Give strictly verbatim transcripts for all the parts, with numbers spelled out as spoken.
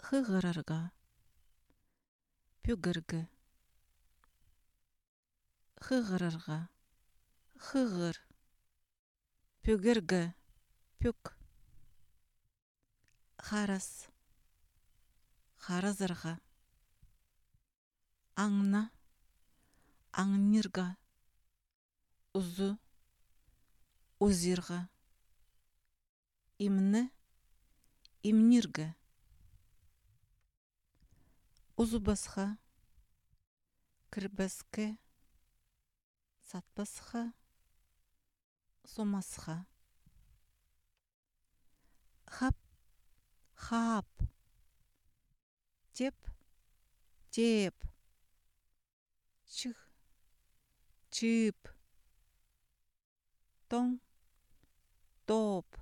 хығырырға, пүгіргі, хығырырға, хығыр, пүгіргі, пүк, харас, харазырға, аңна, аңнирға, ұзу, ұзирға, имні, имниргі, ұзубасқа, кірбасқа, сатпасқа, сомасқа, хап, хап, теп, теп, чық, чып, тоң, топ,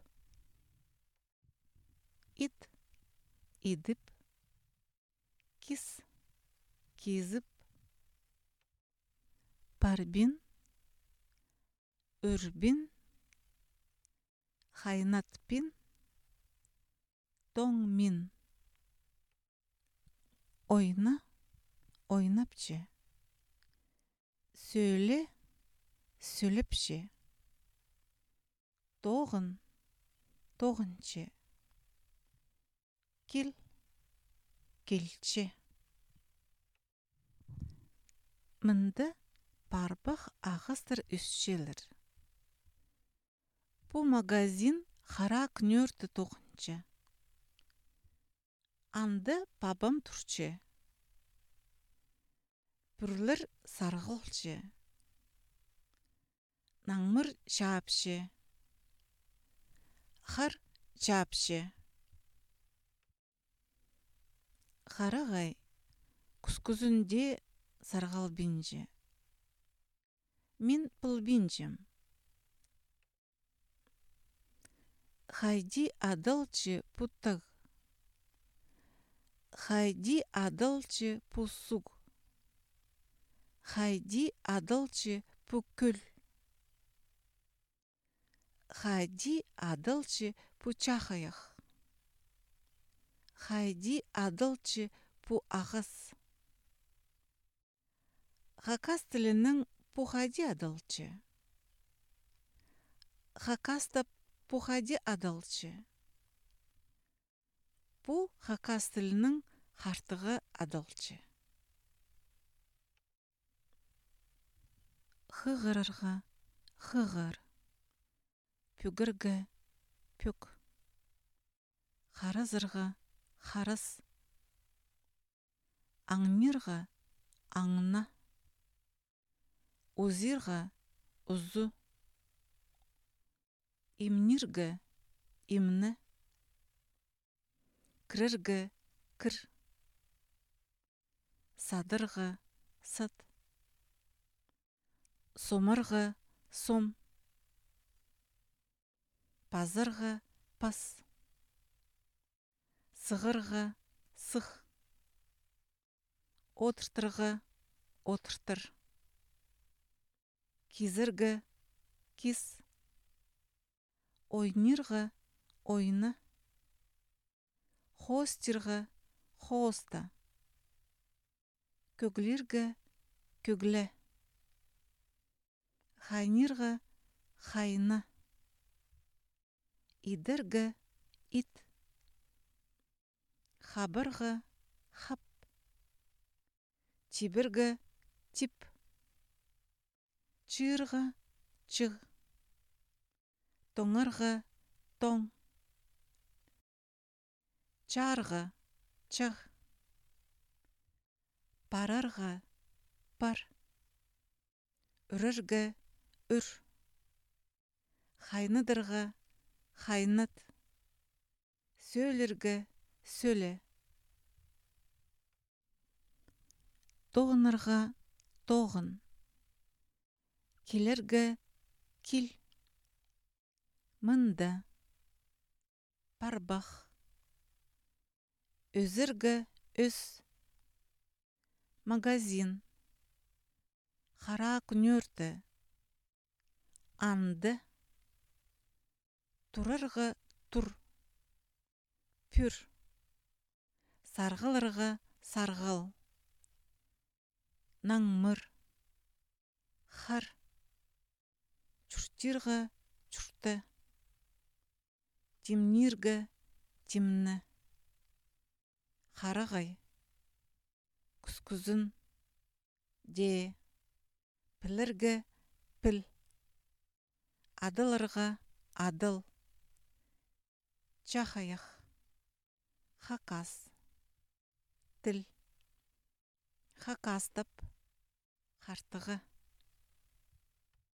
ит, идіп, кис, кезіп, парбин, үрбин, хайнатпин, тоңмин, ойна, ойнапчы, сөйле, сөйлепші, тоғын, тоғынчы, кел, келче. Мында парбақ ағыстыр үсчелер. Бұ магазин хара күнерді тоғынчы. Анды бабам тұрчы. Бүрлер сарғылчы. Наңмыр шапшы. Хар чапшы. Харағай, күскүзінде сарғал бинжі. Мен пыл бинжім. Хайди адылчы пұттық. Хайди адылчы пұсуг. Хайди адылчы пүкіл. Хайди адылчы пұчақаяқ. Хайди адылчы пу ағыз. Хакас тілінің пу хайди адылчы. Хакаста пу хайди адылчы. Пу хакас тілінің хартығы адылчы. Хығырырға, хығыр. Пүгіргі, пүк. Харазырға, харас. Аңмирға, аңна. Узирға, ұзу. Имниргі, имні. Кіріргі, кір. Садырға, сад. Сомырға, сом. Пазырға, пас. Сығырға, сық. Отыртырға, отыртыр. Кезіргі, кес. Ойнырға, ойны. Хостырға, хоста. Көглергі, көглі. Хайнырға, хайны. Идіргі, ит. Хабырғы, хап. Тибіргі, тип. Чырға, чыг. Тоңырға, тоң. Чарға, чыг. Парырға, пар. Үріргі, үр. Хайныдырға, хайнат. Сөйліргі, сөйлі. Тоғынырға, тоғын. Келергі, кил. Мында. Парбақ. Өзіргі, өс. Магазин. Хара күнерді. Анды. Турырғы, тур. Пүр. Сарғылырға сарғыл. Наңмыр. Хыр. Чүртирға чүрті. Темнирға темні. Харағай. Күскүзін. Де. Піліргі піл. Адылырға адыл. Чахаях. Хакас. Тіл. Хакастып. Хартығы.